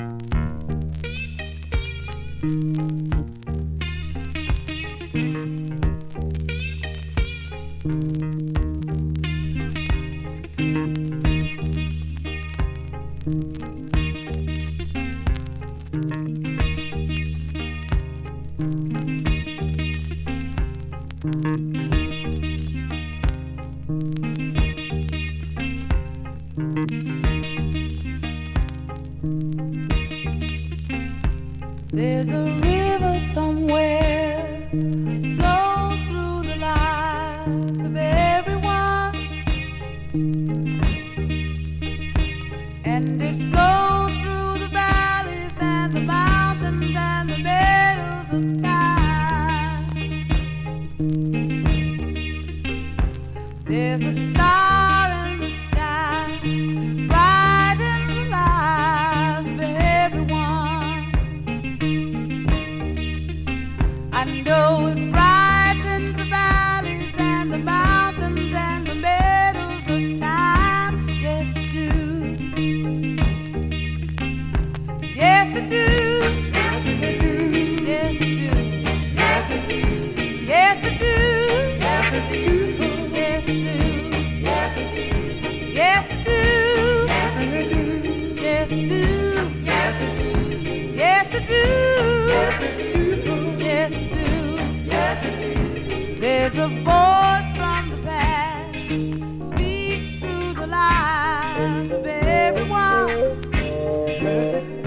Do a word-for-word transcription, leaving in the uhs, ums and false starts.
There's a river somewhere, flows through the lives of everyone, and it flows through the valleys and the mountains and the meadows of time. There's a star in the sky, bright in the lives of everyone. I know it brightens the valleys and the mountains and the meadows of time. Yes, it do. Yes, it do. Yes, it do. Yes, it do. Yes, it do. Yes, it do. Yes, it do. Yes, it do. Yes, it do. Yes, it do. Yes, it do. Yes, it do. Yes, it do. Yes, it do. Yes, it do. Yes, it do. Yes, it do. There's a voice from the past, speaks through the lives of everyone. Yes, it do.